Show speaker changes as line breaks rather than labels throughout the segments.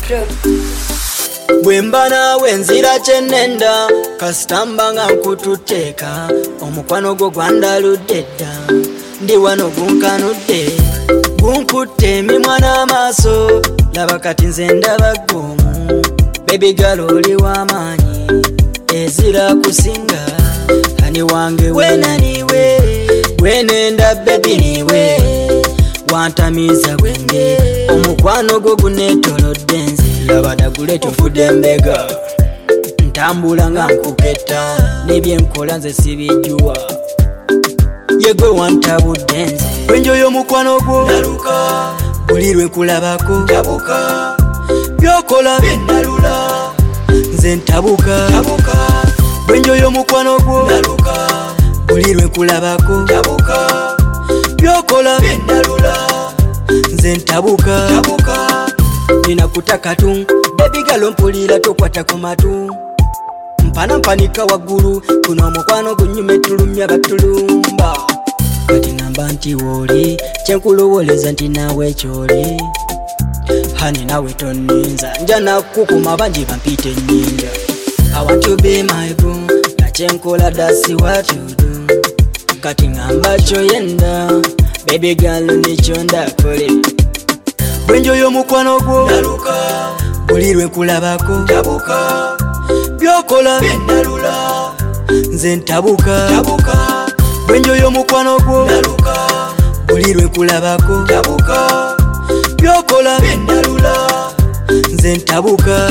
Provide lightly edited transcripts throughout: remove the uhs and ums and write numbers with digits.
Bwemba nawe nzira kyenenda kasitamba nga nkututeeka omukwano gwo gwandaludde dda ndi wano gunkanudde gunkutte emimwa n'amaaso laba kati nze ndaba gwomu baby girl oli w'amaanyi ezira kusinga hani wange wena niwe gwenenda baby niwe wantamiza gwenge omukwano gwo guneetolodde nze laba dagule tufudde embega ntambula nga nkuketta n'ebyenkola nze sibijjuwa yegwe wantabudde nze wenjoyo omukwano gwo naluka buli lwe nkulabako ntabuka byokola byennalula nze ntabuka wenjoyo omukwano gwo naluka buli lwe nkulabako ntabuka byokola byennalula nze ntabuka nina kutakatu baby girl mpulira tokwata ku matu mpana mpanika waggulu kuno omukwano gunyume tulumya batulumba kati ngamba nti wooli kyenkulowoleza nti nawe kyoli hani nawe tonninza nja nakukuma bangi bampita ennyinja I want to be my boo nakyenkola that's what you do kati ngamba kyoyenda baby girl nikyo ndakole bwenjoyo omukwano gwo naluka buli lwe nkulabako ntabuka byokola byennalula nze ntabuka bwenjoyo omukwano gwo naluka buli lwe nkulabako ntabuka byokola byennalula nze ntabuka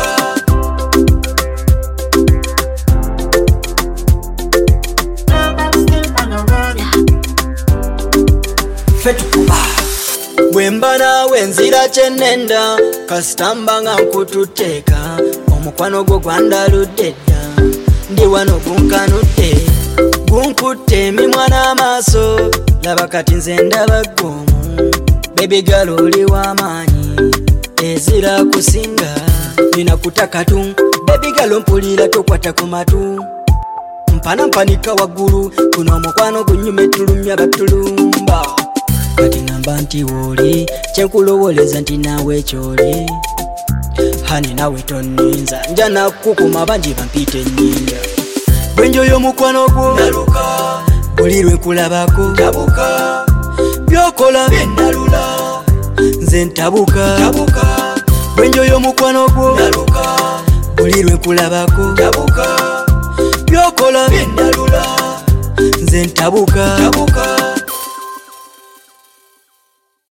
fetukuba bwemba nawe nzira kyenenda kasitamba nga nkututeeka omukwano gwo gwandaludde dda ndi wano gunkanudde gunkutte emimwa n'amaaso laba kati nze ndaba gwomu baby girl oli w'amaanyi ezira kusinga nina kutakatu baby girl mpulira tokwata ku matu mpana mpanika waggulu kuno omukwano gunyume tulumya batulumba kati ngamba nti wooli kyenkulowoleza nti nawe kyoli hani nawe tonninza nja nakukuma bangi bampita ennyinja bwenjoyo omukwano gwo naluka buli lwe nkulabako ntabuka byokola byennalula nze ntabuka bwenjoyo omukwano gwo naluka buli lwe nkulabako ntabuka byokola byennalula nze ntabuka